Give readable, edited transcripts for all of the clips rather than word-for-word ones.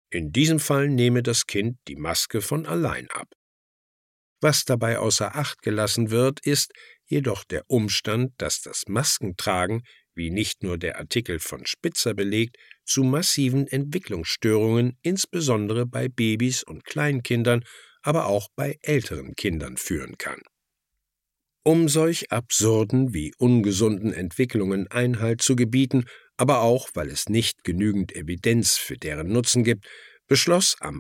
In diesem Fall nehme das Kind die Maske von allein ab. Was dabei außer Acht gelassen wird, ist jedoch der Umstand, dass das Maskentragen, wie nicht nur der Artikel von Spitzer belegt, zu massiven Entwicklungsstörungen insbesondere bei Babys und Kleinkindern, aber auch bei älteren Kindern führen kann. Um solch absurden wie ungesunden Entwicklungen Einhalt zu gebieten, aber auch, weil es nicht genügend Evidenz für deren Nutzen gibt, beschloss am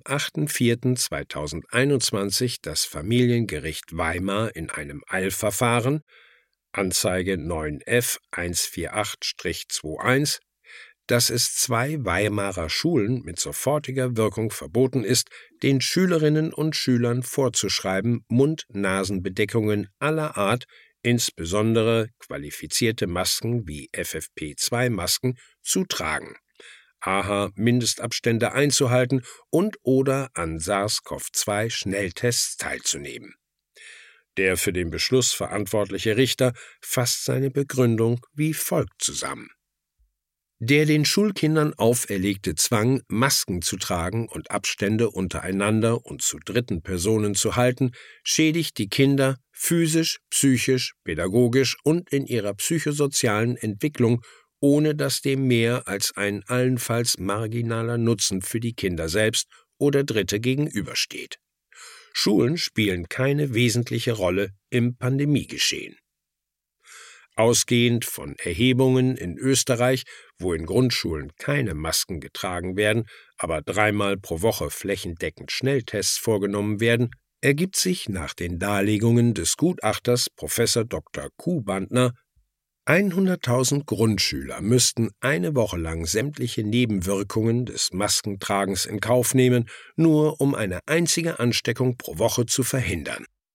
8.4.2021 das Familiengericht Weimar in einem Eilverfahren, Anzeige 9F 148-21, dass es 2 Weimarer Schulen mit sofortiger Wirkung verboten ist, den Schülerinnen und Schülern vorzuschreiben, Mund-Nasen-Bedeckungen aller Art, insbesondere qualifizierte Masken wie FFP2-Masken, zu tragen, AHA-Mindestabstände einzuhalten und oder an SARS-CoV-2-Schnelltests teilzunehmen. Der für den Beschluss verantwortliche Richter fasst seine Begründung wie folgt zusammen: Der den Schulkindern auferlegte Zwang, Masken zu tragen und Abstände untereinander und zu dritten Personen zu halten, schädigt die Kinder physisch, psychisch, pädagogisch und in ihrer psychosozialen Entwicklung, ohne dass dem mehr als ein allenfalls marginaler Nutzen für die Kinder selbst oder Dritte gegenübersteht. Schulen spielen keine wesentliche Rolle im Pandemiegeschehen. Ausgehend von Erhebungen in Österreich, wo in Grundschulen keine Masken getragen werden, aber 3-mal pro Woche flächendeckend Schnelltests vorgenommen werden, ergibt sich nach den Darlegungen des Gutachters Prof. Dr. Kuhbandner, 100.000 Grundschüler müssten eine Woche lang sämtliche Nebenwirkungen des Maskentragens in Kauf nehmen, nur um eine einzige Ansteckung pro Woche zu verhindern.